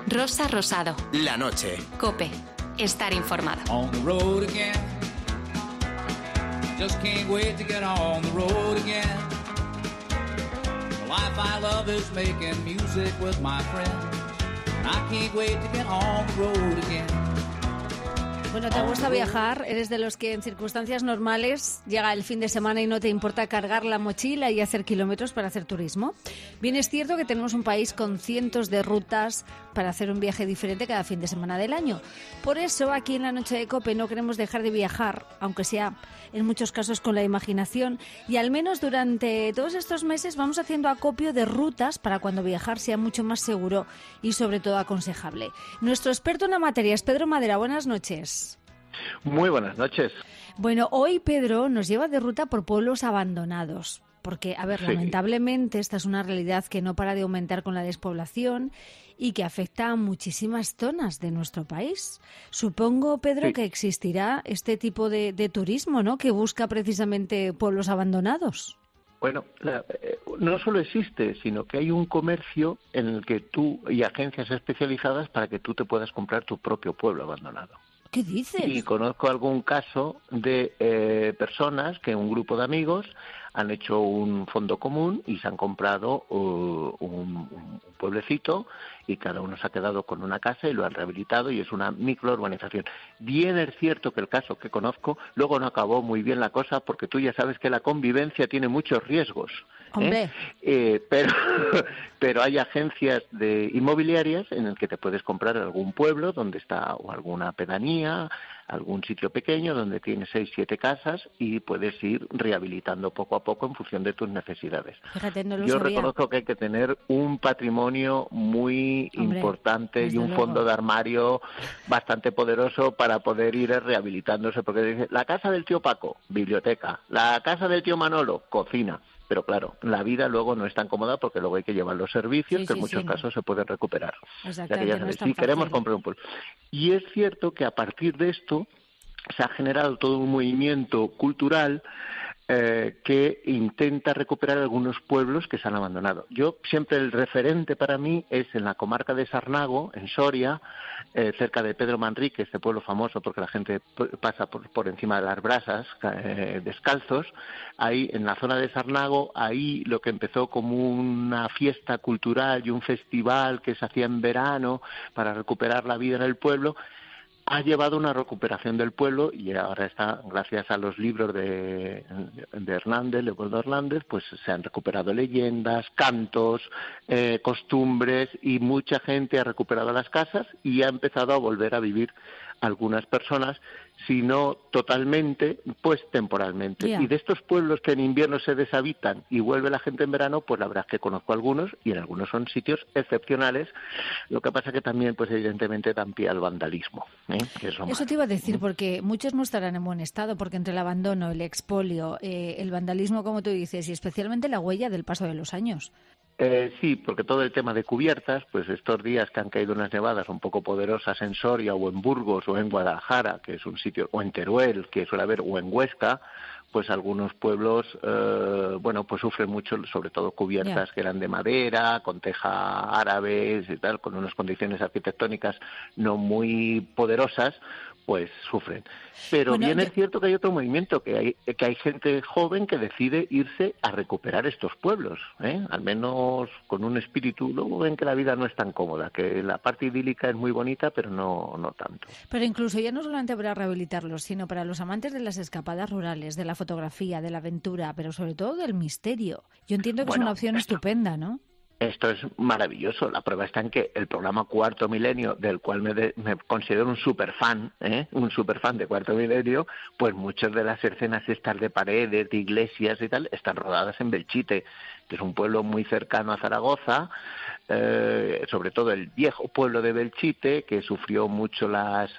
Rosa Rosado. La noche. COPE. Estar informado. On the road again. Just can't wait to get on the road again. The life I love is making music with my friends. And I can't wait to get on the road again. Bueno, ¿te gusta viajar? ¿Eres de los que en circunstancias normales llega el fin de semana y no te importa cargar la mochila y hacer kilómetros para hacer turismo? Bien, es cierto que tenemos un país con cientos de rutas para hacer un viaje diferente cada fin de semana del año. Por eso, aquí en la Noche de COPE no queremos dejar de viajar, aunque sea en muchos casos con la imaginación, y al menos durante todos estos meses vamos haciendo acopio de rutas para cuando viajar sea mucho más seguro y sobre todo aconsejable. Nuestro experto en la materia es Pedro Madera. Buenas noches. Muy buenas noches. Bueno, hoy Pedro nos lleva de ruta por pueblos abandonados. Porque, a ver, lamentablemente esta es una realidad que no para de aumentar con la despoblación y que afecta a muchísimas zonas de nuestro país. Supongo, Pedro, que existirá este tipo de turismo, ¿no?, que busca precisamente pueblos abandonados. Bueno, no solo existe, sino que hay un comercio en el que tú y agencias especializadas para que tú te puedas comprar tu propio pueblo abandonado. ¿Qué dices? Y conozco algún caso de personas que un grupo de amigos han hecho un fondo común y se han comprado un pueblecito y cada uno se ha quedado con una casa y lo han rehabilitado y es una microurbanización. Bien es cierto que el caso que conozco luego no acabó muy bien la cosa porque tú ya sabes que la convivencia tiene muchos riesgos. Pero hay agencias inmobiliarias en el que te puedes comprar algún pueblo donde está o alguna pedanía, algún sitio pequeño donde tienes 6, 7 casas y puedes ir rehabilitando poco a poco en función de tus necesidades. Fíjate, no lo Yo sabía. reconozco que hay que tener un patrimonio muy importante y un fondo de armario bastante poderoso para poder ir rehabilitándose, porque dice, la casa del tío Paco, biblioteca, la casa del tío Manolo, cocina. Pero claro, la vida luego no es tan cómoda porque luego hay que llevar los servicios que en muchos casos se pueden recuperar. Exactamente, no es tan sí, queremos fácil. comprar un pueblo. Y es cierto que a partir de esto se ha generado todo un movimiento cultural que intenta recuperar algunos pueblos que se han abandonado. Yo siempre el referente para mí es en la comarca de Sarnago, en Soria, cerca de Pedro Manrique, este pueblo famoso porque la gente pasa por encima de las brasas descalzos. Ahí en la zona de Sarnago, ahí lo que empezó como una fiesta cultural y un festival que se hacía en verano para recuperar la vida en el pueblo, ha llevado una recuperación del pueblo y ahora está, gracias a los libros de Hernández, Leopoldo Hernández, pues se han recuperado leyendas, cantos, costumbres y mucha gente ha recuperado las casas y ha empezado a volver a vivir algunas personas, si no totalmente, pues temporalmente. Yeah. Y de estos pueblos que en invierno se deshabitan y vuelve la gente en verano, pues la verdad es que conozco algunos y en algunos son sitios excepcionales. Lo que pasa que también, pues evidentemente dan pie al vandalismo. Eso te iba a decir, porque muchos no estarán en buen estado, porque entre el abandono, el expolio, el vandalismo, como tú dices, y especialmente la huella del paso de los años. Sí, porque todo el tema de cubiertas, pues estos días que han caído unas nevadas un poco poderosas en Soria o en Burgos o en Guadalajara, que es un sitio, o en Teruel, que suele haber, o en Huesca, pues algunos pueblos, pues sufren mucho, sobre todo cubiertas que eran de madera, con teja árabes y tal, con unas condiciones arquitectónicas no muy poderosas, pues sufren. Pero bien es cierto que hay otro movimiento, que hay gente joven que decide irse a recuperar estos pueblos, al menos con un espíritu. Luego ven que la vida no es tan cómoda, que la parte idílica es muy bonita, pero no tanto. Pero incluso ya no solamente para rehabilitarlos, sino para los amantes de las escapadas rurales, de la fotografía, de la aventura, pero sobre todo del misterio. Yo entiendo que es una opción estupenda, ¿no? Esto es maravilloso. La prueba está en que el programa Cuarto Milenio, del cual me considero un superfan de Cuarto Milenio, pues muchas de las escenas estas de paredes, de iglesias y tal, están rodadas en Belchite, que es un pueblo muy cercano a Zaragoza, sobre todo el viejo pueblo de Belchite, que sufrió mucho los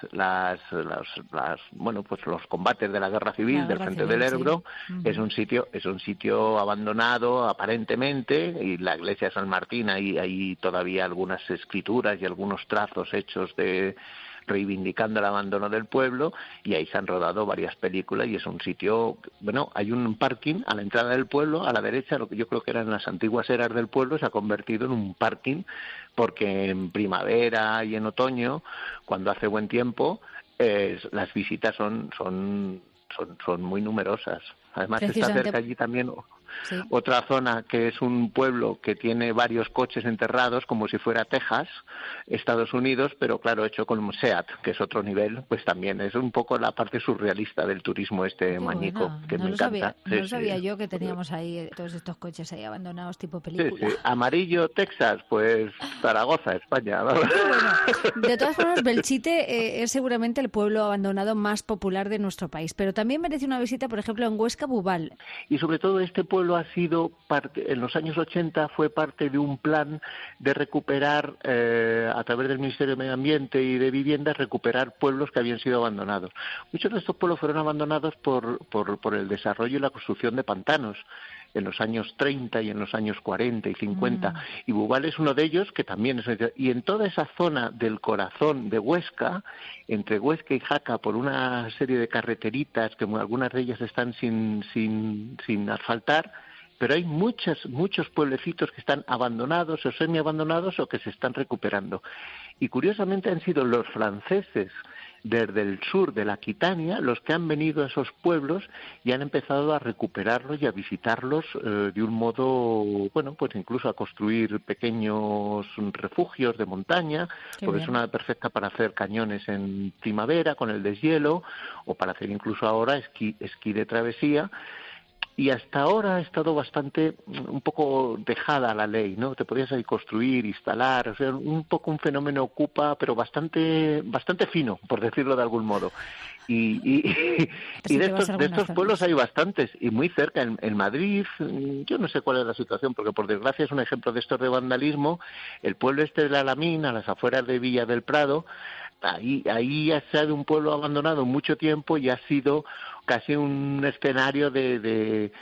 combates de la Guerra Civil, del Frente del Ebro. Sí. Es un sitio abandonado aparentemente, y la iglesia de San Martín, hay todavía algunas escrituras y algunos trazos hechos reivindicando el abandono del pueblo, y ahí se han rodado varias películas y es un sitio, bueno, hay un parking a la entrada del pueblo, a la derecha, lo que yo creo que eran las antiguas eras del pueblo, se ha convertido en un parking, porque en primavera y en otoño, cuando hace buen tiempo, las visitas son muy numerosas. Además está cerca allí también otra zona que es un pueblo que tiene varios coches enterrados, como si fuera Texas, Estados Unidos, pero claro, hecho con SEAT, que es otro nivel, pues también es un poco la parte surrealista del turismo mañico, bueno, que me encanta. No lo sabía yo que teníamos ahí todos estos coches ahí abandonados tipo película. Sí. Amarillo, Texas, pues Zaragoza, España. Bueno, de todas formas, Belchite es seguramente el pueblo abandonado más popular de nuestro país, pero también merece una visita, por ejemplo, en Huesca, Bubal. Y sobre todo este pueblo ha sido parte, en los años 80 fue parte de un plan de recuperar, a través del Ministerio de Medio Ambiente y de Vivienda, recuperar pueblos que habían sido abandonados. Muchos de estos pueblos fueron abandonados por el desarrollo y la construcción de pantanos en los años 30 y en los años 40 y 50, y Bubal es uno de ellos, que también es... Y en toda esa zona del corazón de Huesca, entre Huesca y Jaca, por una serie de carreteritas, que algunas de ellas están sin asfaltar, pero hay muchos pueblecitos que están abandonados o semi-abandonados o que se están recuperando. Y curiosamente han sido los franceses desde el sur de la Aquitania los que han venido a esos pueblos y han empezado a recuperarlos y a visitarlos de un modo, bueno, pues incluso a construir pequeños refugios de montaña, porque es una perfecta para hacer cañones en primavera con el deshielo, o para hacer incluso ahora esquí de travesía. Y hasta ahora ha estado un poco dejada la ley, ¿no? Te podías ahí construir, instalar, o sea, un poco un fenómeno ocupa, pero bastante fino, por decirlo de algún modo. Y de estos pueblos hay bastantes, y muy cerca, en Madrid, yo no sé cuál es la situación, porque por desgracia es un ejemplo de estos de vandalismo, el pueblo este de la Alamín, a las afueras de Villa del Prado, ahí ha sido un pueblo abandonado mucho tiempo y ha sido casi un escenario de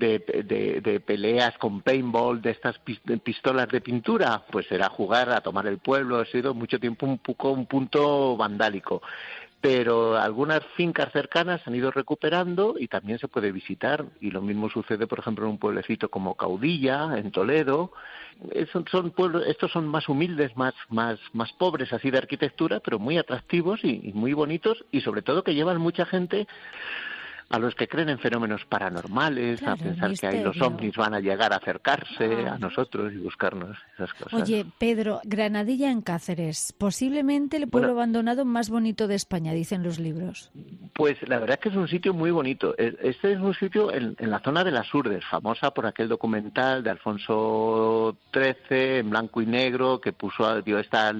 peleas con paintball, de estas pistolas de pintura, pues era jugar a tomar el pueblo, ha sido mucho tiempo un punto vandálico. Pero algunas fincas cercanas han ido recuperando y también se puede visitar, y lo mismo sucede, por ejemplo, en un pueblecito como Caudilla, en Toledo. Son pueblos, estos son más humildes, más pobres así de arquitectura, pero muy atractivos y muy bonitos, y sobre todo que llevan mucha gente a los que creen en fenómenos paranormales, claro, a pensar que ahí los ovnis van a llegar a acercarse a nosotros y buscarnos, esas cosas. Oye, Pedro, Granadilla en Cáceres, posiblemente el pueblo abandonado más bonito de España, dicen los libros. Pues la verdad es que es un sitio muy bonito. Este es un sitio en la zona de las Urdes, famosa por aquel documental de Alfonso XIII, en blanco y negro, que dio esta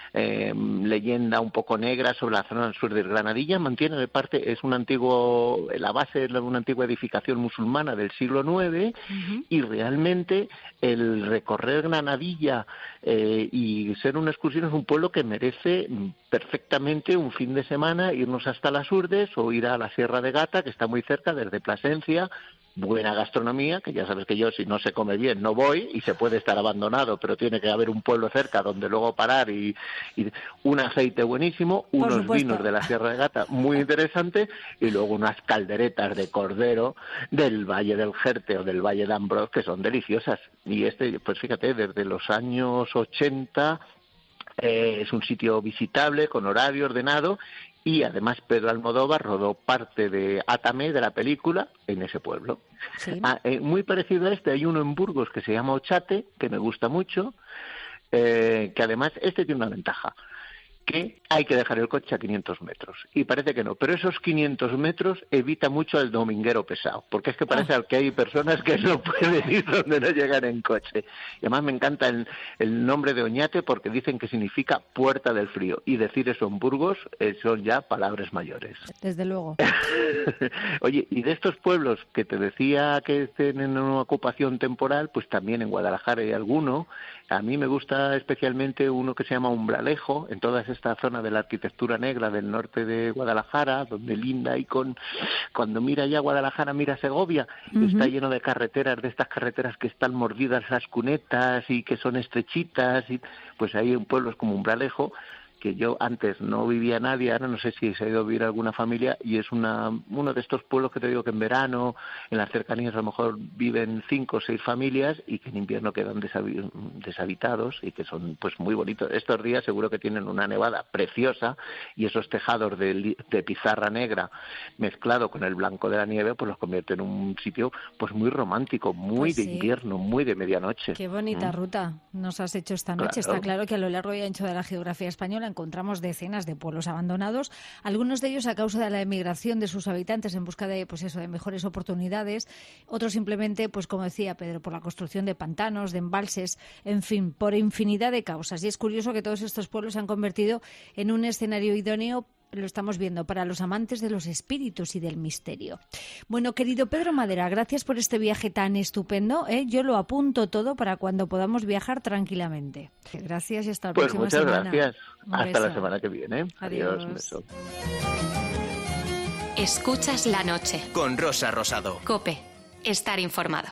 leyenda un poco negra sobre la zona del sur de Granadilla. Mantiene de parte, es la base de una antigua edificación musulmana del siglo IX, y realmente el recorrer Granadilla y ser una excursión es un pueblo que merece perfectamente un fin de semana, irnos hasta las Urdes o ir a la Sierra de Gata, que está muy cerca, desde Plasencia. Buena gastronomía, que ya sabes que yo, si no se come bien, no voy, y se puede estar abandonado, pero tiene que haber un pueblo cerca donde luego parar, y un aceite buenísimo, unos vinos de la Sierra de Gata muy interesantes, y luego unas calderetas de cordero del Valle del Jerte o del Valle de Ambrós, que son deliciosas. Y pues fíjate, desde los años 80 es un sitio visitable, con horario ordenado, y además Pedro Almodóvar rodó parte de Átame, de la película, en ese pueblo. ¿Sí? Muy parecido a hay uno en Burgos que se llama Ochate, que me gusta mucho, que además tiene una ventaja, que hay que dejar el coche a 500 metros. Y parece que no, pero esos 500 metros evita mucho al dominguero pesado, porque es que parece que hay personas que no pueden ir donde no llegan en coche. Y además me encanta el nombre de Oñate, porque dicen que significa puerta del frío, y decir eso en Burgos son ya palabras mayores. Desde luego. Oye, y de estos pueblos que te decía que tienen una ocupación temporal, pues también en Guadalajara hay alguno. A mí me gusta especialmente uno que se llama Umbralejo, en toda esta zona de la arquitectura negra del norte de Guadalajara, donde linda, y cuando mira ya Guadalajara, mira Segovia, está lleno de carreteras, de estas carreteras que están mordidas las cunetas y que son estrechitas, y pues hay pueblos como Umbralejo, que yo antes no vivía nadie, ahora no sé si se ha ido a vivir alguna familia, y es uno de estos pueblos que te digo que en verano, en las cercanías a lo mejor viven 5 o 6 familias y que en invierno quedan deshabitados y que son pues muy bonitos. Estos días seguro que tienen una nevada preciosa y esos tejados de pizarra negra mezclado con el blanco de la nieve pues los convierte en un sitio pues muy romántico, muy de invierno, muy de medianoche. Qué bonita ruta nos has hecho esta noche. Claro. Está claro que a lo largo y ancho de la geografía española encontramos decenas de pueblos abandonados, algunos de ellos a causa de la emigración de sus habitantes en busca de, pues eso, de mejores oportunidades, otros simplemente, pues como decía Pedro, por la construcción de pantanos, de embalses, en fin, por infinidad de causas. Y es curioso que todos estos pueblos se han convertido en un escenario idóneo, lo estamos viendo, para los amantes de los espíritus y del misterio. Bueno, querido Pedro Madera, gracias por este viaje tan estupendo, ¿eh? Yo lo apunto todo para cuando podamos viajar tranquilamente. Gracias y hasta la próxima semana. Pues muchas gracias. Hasta beso. la semana que viene. Adiós. Un beso. Escuchas la noche. Con Rosa Rosado. COPE. Estar informado.